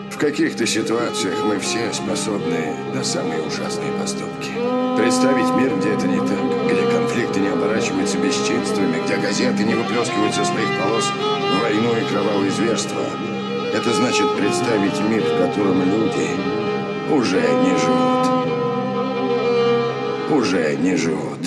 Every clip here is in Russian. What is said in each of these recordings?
В каких-то ситуациях мы все способны на самые ужасные поступки. Представить мир, где это не так, где конфликты не оборачиваются бесчинствами, где газеты не выплескивают со своих полос войну и кровавые зверства. Это значит представить мир, в котором люди уже не живут. Уже не живут.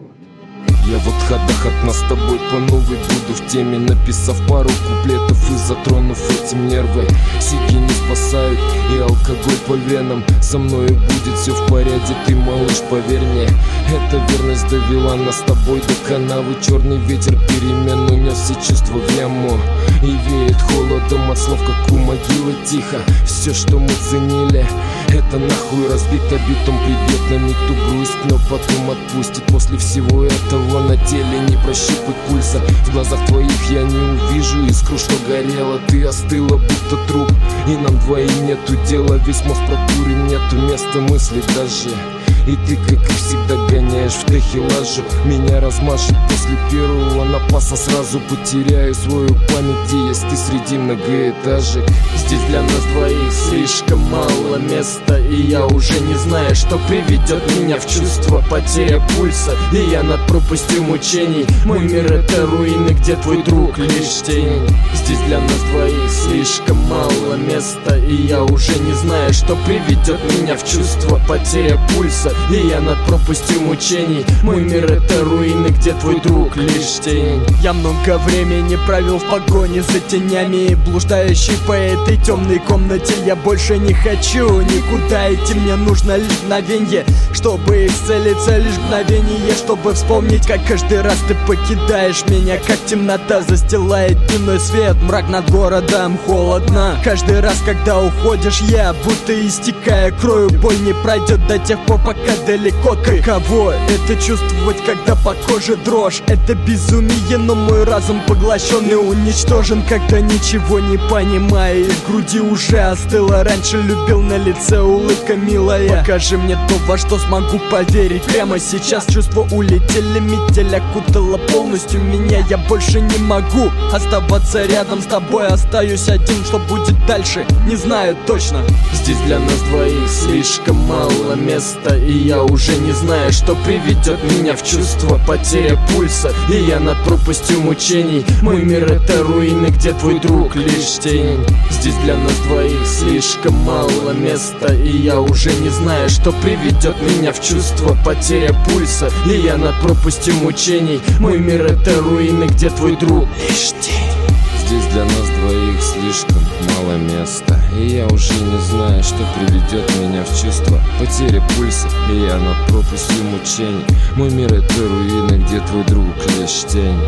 Я вот ходах от нас с тобой по новой буду в теме, написав пару куплетов и затронув этим нервы. Сиги не спасают и алкоголь по венам. Со мною будет все в порядке, ты, малыш, поверь мне. Эта верность довела нас с тобой до канавы. Черный ветер перемен унес все чувства в яму. И веет холодом от слов, как у могилы тихо. Все, что мы ценили, это нахуй разбито битом. Прибьет на миг ту грусть, но потом отпустит. После всего этого на теле не прощупать пульса. В глазах твоих я не увижу искру, что горела. Ты остыла, будто труп, и нам двоим нету дела. Весь мозг прокурен, нету места мысли даже. И ты, как и всегда, гоняешь в тахилажу. Меня размажет после первого напаса. Сразу потеряю свою память, где есть ты среди многоэтажек. Здесь для нас двоих слишком мало места, и я уже не знаю, что приведет меня в чувство. Потеря пульса, и я над пропастью мучений. Мой мир — это руины, где твой друг лишь тень. Здесь для нас двоих слишком мало места, и я уже не знаю, что приведет меня в чувство. Потеря пульса, и я над пропастью мучений. Мой мир — это руины, где твой друг лишь тень. Я много времени провел в погоне за тенями, блуждающий по этой темной комнате. Я больше не хочу никуда идти, мне нужно лишь мгновенье, чтобы исцелиться, лишь мгновение, чтобы вспомнить, как каждый раз ты покидаешь меня, как темнота застилает дневной свет, мрак над городом, холодно. Каждый раз, когда уходишь, я будто истекая кровью. Боль не пройдет до тех пор, пока далеко ты. Каково это чувствовать, когда по коже дрожь? Это безумие, но мой разум поглощен и уничтожен, когда ничего не понимаю. И в груди уже остыло. Раньше любил, на лице улыбка милая. Покажи мне то, во что смогу поверить. Прямо сейчас чувства улетели, метель окутала полностью меня. Я больше не могу оставаться рядом с тобой. Остаюсь один, что будет дальше, не знаю точно. Здесь для нас двоих слишком мало места, и я уже не знаю, что приведет меня в чувство. Потеря пульса, и я над пропастью мучений. Мой мир — это руины, где твой друг лишь тень. Здесь для нас двоих слишком мало места, и я уже не знаю, что приведет меня в чувство. Потеря пульса, и я над пропастью мучений. Мой мир — это руины, где твой друг лишь тень. Здесь для нас двоих слишком мало места, и я уже не знаю, что приведет меня в чувство. Потеря пульса, и я над пропастью мучений. Мой мир — это руины, где твой друг лишь тень.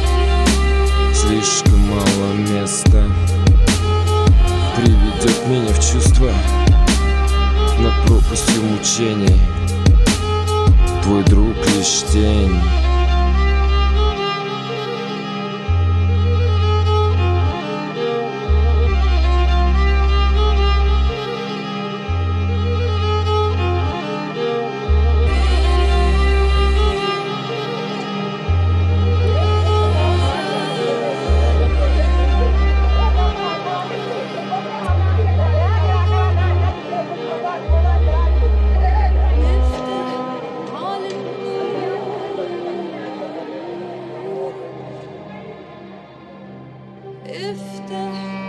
Слишком мало места приведет меня в чувство. Над пропастью мучений твой друг лишь тень. افتح